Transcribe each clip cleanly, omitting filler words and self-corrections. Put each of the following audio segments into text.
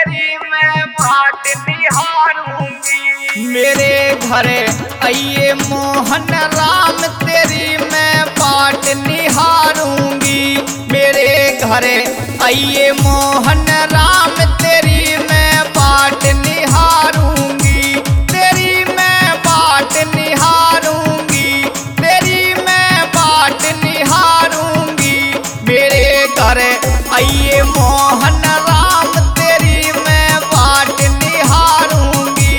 तेरी मैं बाट निहारूंगी। मेरे घरे आइए मोहन राम तेरी मैं बाट निहारूंगी। मेरे घरे आइए मोहन राम तेरी मैं बाट निहारूंगी। तेरी मैं बाट निहारूंगी। तेरी मैं बाट निहारूंगी। मेरे घरे आइए मोहन राम तेरी मैं बाट निहारूंगी।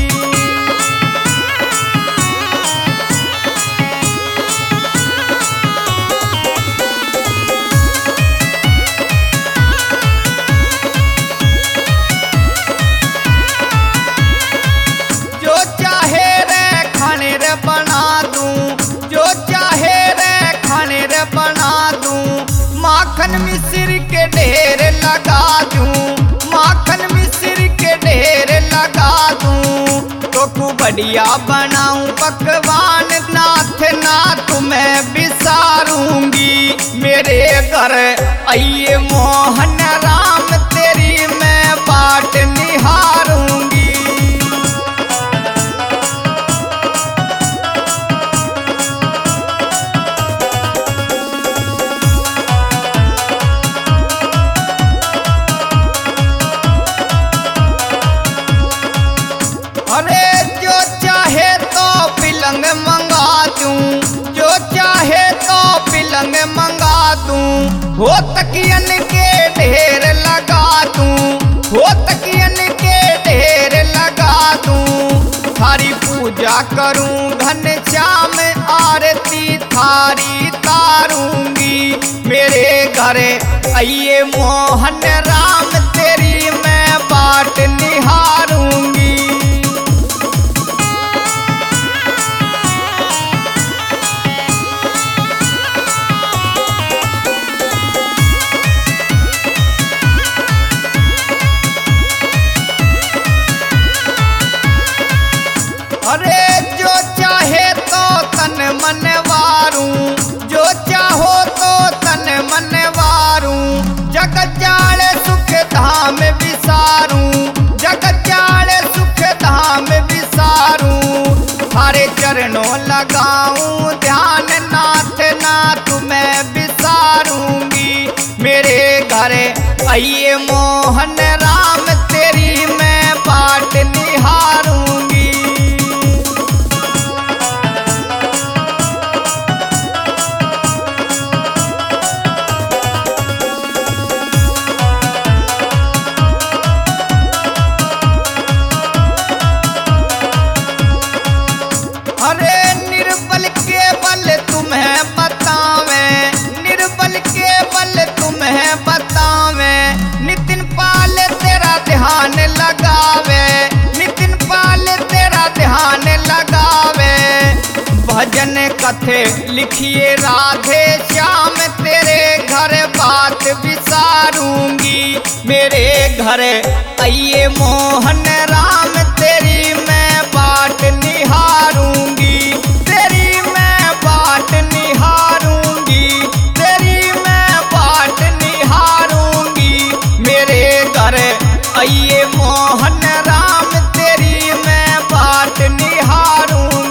जो चाहे रे खाने रे बना दूं, जो चाहे रे खाने रे बना दूं। माखन मिश्र के ढेर लगा दूं, माखन मिश्र के ढेर लगा दूं। तो खूब बढ़िया बनाऊं पकवान नाथ ना तुम्हें बिसारूंगी। मेरे घर आइए मोहन राम तेरी मैं बाट निहारूंगी। अरे जो चाहे तो पिलंग मंगा दूं, जो चाहे तो पिलंग मंगा दूं। हो तकियन के ढेर लगा दूं, हो तकियन के ढेर लगा दूं। थारी पूजा करूं घनश्याम आरती थारी तारूंगी। मेरे घरे आइए मोहन राम तेरी मैं बाट निहारूंगी। अरे जो चाहे तो तन मन वारूं, जो चाहो तो तन मन वारूं। जगत जाले सुख धाम विसारूं, जगत जाले सुख धाम विसारूं। थारे चरणों लगाऊं ध्यान नाथ ना तुम्हें विसारूंगी। मेरे घरे आइए मोहन राम तेरी मैं बाट निहारूंगी। अरे निर्बल के बल तुम्हें बतावे, निर्बल के बल तुम्हें बतावे। नितिन पाल तेरा ध्यान लगावे, नितिन पाल तेरा ध्यान लगावे। भजन कथे लिखिए राधे श्याम तेरे घर बात विसारूंगी। मेरे घर आइए मोहन राम तेरी मैं बाट निहारूंगी। तेरी मैं बाट निहारूंगी। तेरी मैं बाट निहारूंगी। मेरे घर आइए मोहन राम तेरी मैं बाट निहारूंगी।